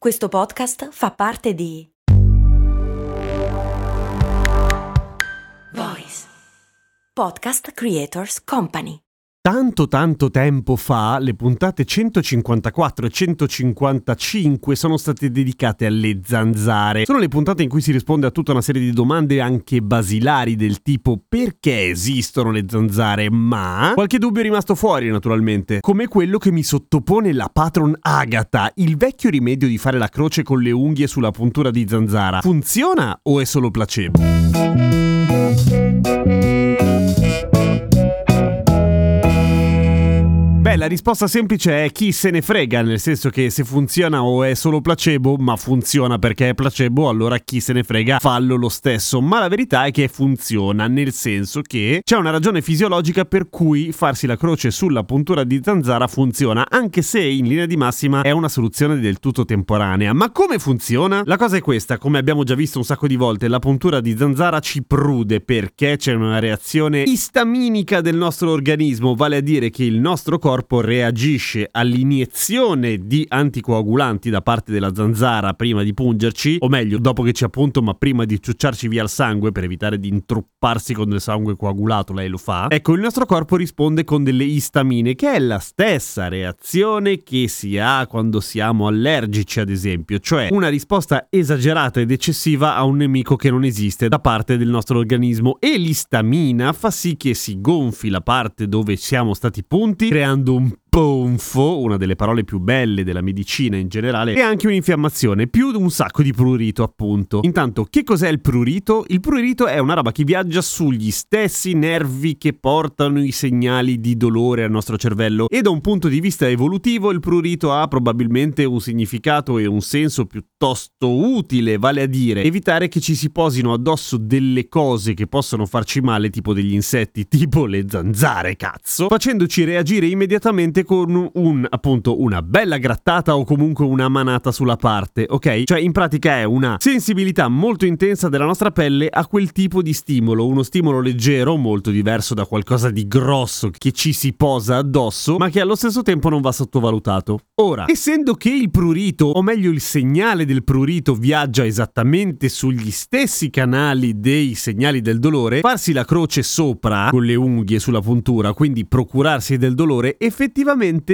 Questo podcast fa parte di Voice Podcast Creators Company. Tanto tempo fa, le puntate 154 e 155 sono state dedicate alle zanzare. Sono le puntate in cui si risponde a tutta una serie di domande anche basilari del tipo: perché esistono le zanzare? Ma qualche dubbio è rimasto fuori, naturalmente, come quello che mi sottopone la patron Agatha. Il vecchio rimedio di fare la croce con le unghie sulla puntura di zanzara funziona o è solo placebo? La risposta semplice è chi se ne frega, nel senso che se funziona o è solo placebo, ma funziona perché è placebo, allora chi se ne frega, fallo lo stesso. Ma la verità è che funziona, nel senso che c'è una ragione fisiologica per cui farsi la croce sulla puntura di zanzara funziona, anche se in linea di massima è una soluzione del tutto temporanea. Ma come funziona? La cosa è questa: come abbiamo già visto un sacco di volte, la puntura di zanzara ci prude perché c'è una reazione istaminica del nostro organismo, vale a dire che il nostro corpo reagisce all'iniezione di anticoagulanti da parte della zanzara prima di pungerci, o meglio dopo che ci appunto, ma prima di ciucciarci via il sangue per evitare di intrupparsi con del sangue coagulato. Lei lo fa. Ecco, il nostro corpo risponde con delle istamine, che è la stessa reazione che si ha quando siamo allergici, ad esempio, cioè una risposta esagerata ed eccessiva a un nemico che non esiste da parte del nostro organismo, e l'istamina fa sì che si gonfi la parte dove siamo stati punti, creando un ponfo, una delle parole più belle della medicina in generale, e anche un'infiammazione, più un sacco di prurito, appunto. Intanto, che cos'è il prurito? Il prurito è una roba che viaggia sugli stessi nervi che portano i segnali di dolore al nostro cervello, e da un punto di vista evolutivo il prurito ha probabilmente un significato e un senso piuttosto utile, vale a dire evitare che ci si posino addosso delle cose che possono farci male, tipo degli insetti, tipo le zanzare, cazzo, facendoci reagire immediatamente con una bella grattata o comunque una manata sulla parte, ok? Cioè, in pratica è una sensibilità molto intensa della nostra pelle a quel tipo di stimolo, uno stimolo leggero, molto diverso da qualcosa di grosso che ci si posa addosso, ma che allo stesso tempo non va sottovalutato. Ora, essendo che il prurito, o meglio il segnale del prurito, viaggia esattamente sugli stessi canali dei segnali del dolore, farsi la croce sopra con le unghie sulla puntura, quindi procurarsi del dolore, effettivamente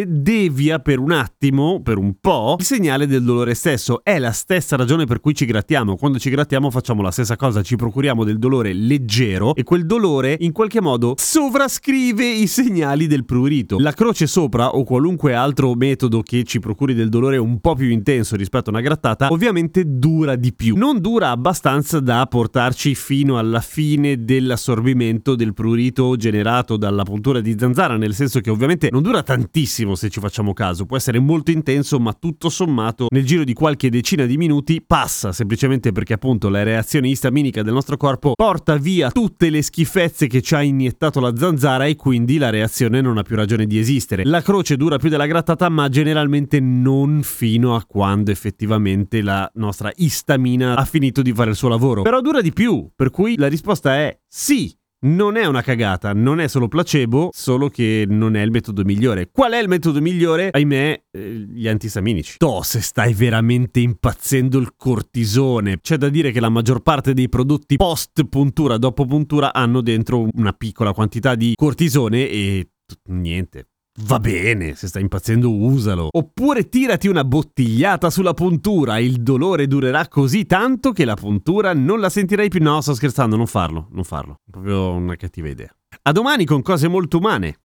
devia per un attimo, per un po', il segnale del dolore stesso. È la stessa ragione per cui ci grattiamo. Quando ci grattiamo facciamo la stessa cosa, ci procuriamo del dolore leggero, e quel dolore in qualche modo sovrascrive i segnali del prurito. La croce sopra o qualunque altro metodo che ci procuri del dolore un po' più intenso rispetto a una grattata ovviamente dura di più. Non dura abbastanza da portarci fino alla fine dell'assorbimento del prurito generato dalla puntura di zanzara, nel senso che ovviamente non dura tantissimo se ci facciamo caso, può essere molto intenso, ma tutto sommato nel giro di qualche decina di minuti passa, semplicemente perché appunto la reazione istaminica del nostro corpo porta via tutte le schifezze che ci ha iniettato la zanzara, e quindi la reazione non ha più ragione di esistere. La croce dura più della grattata, ma generalmente non fino a quando effettivamente la nostra istamina ha finito di fare il suo lavoro, però dura di più, per cui la risposta è sì. Non è una cagata, non è solo placebo, solo che non è il metodo migliore. Qual è il metodo migliore? Ahimè, gli antistaminici. Se stai veramente impazzendo il cortisone. C'è da dire che la maggior parte dei prodotti post puntura, dopo puntura, hanno dentro una piccola quantità di cortisone e niente. Va bene, se stai impazzendo usalo. Oppure tirati una bottigliata sulla puntura, il dolore durerà così tanto che la puntura non la sentirai più. No, sto scherzando, non farlo. Proprio una cattiva idea. A domani con cose molto umane.